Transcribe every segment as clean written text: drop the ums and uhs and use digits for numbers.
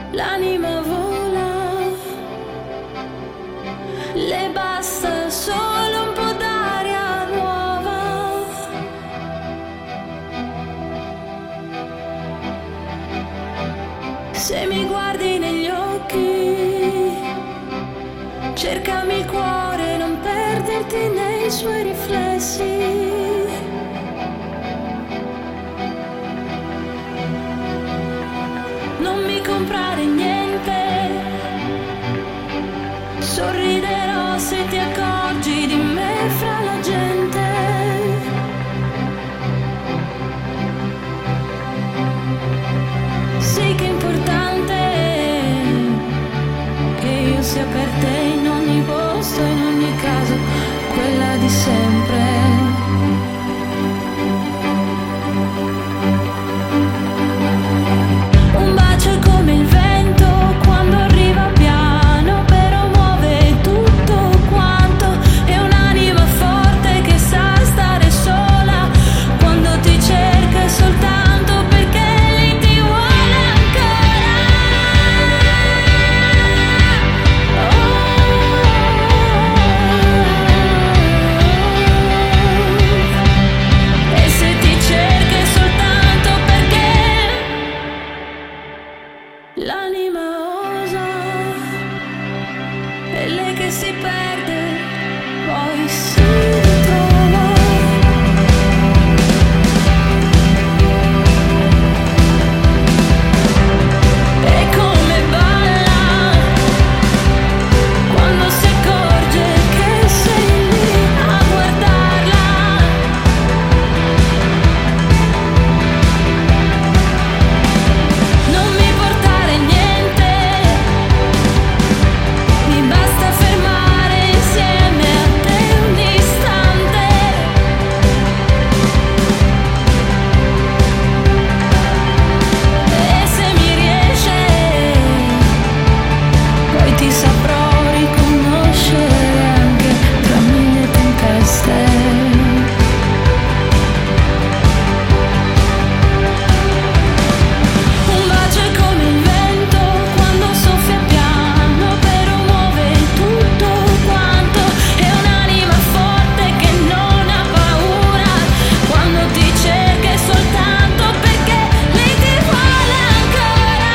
l'anima vola, le basta solo un po' d'aria nuova. Se mi guardi negli occhi, cercami il cuore, non perderti nei suoi riflessi. Non mi comprare niente, sorriderò se ti accorgi di me fra la gente. Sì che è importante che io sia per te in ogni posto, in ogni caso, quella di sempre. Un bacio è come il vento quando arriva piano, però muove tutto quanto. È un'anima forte che sa stare sola quando ti cerca soltanto perché lei ti vuole ancora. E se ti cerca è soltanto perché l'anima osa, è lei che si perde, poi si ritrova. E come balla quando si accorge che sei lì a guardarla. Non mi portare niente, mi basta fermare insieme a te un istante. E se mi riesce, poi ti saprò riconoscere anche tra mille tempeste. Un bacio è come il vento quando soffia piano, però muove tutto quanto. È un'anima forte che non ha paura quando ti cerca, è soltanto perché lei ti vuole ancora.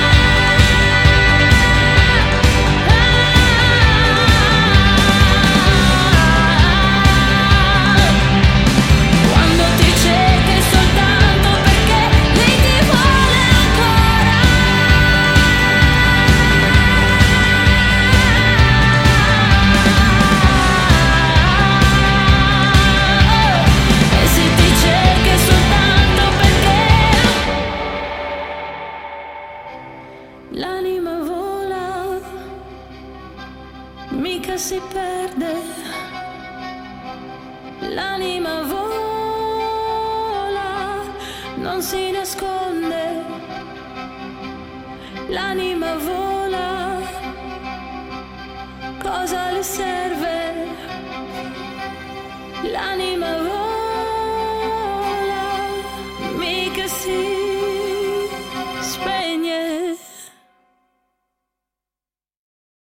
Quando ti cerca è soltanto perché lei ti vuole ancora. E se ti cerca è soltanto perché l'anima vola, mica si perde. L'anima vola, non si nasconde. L'anima vola, cosa le serve? L'anima vola.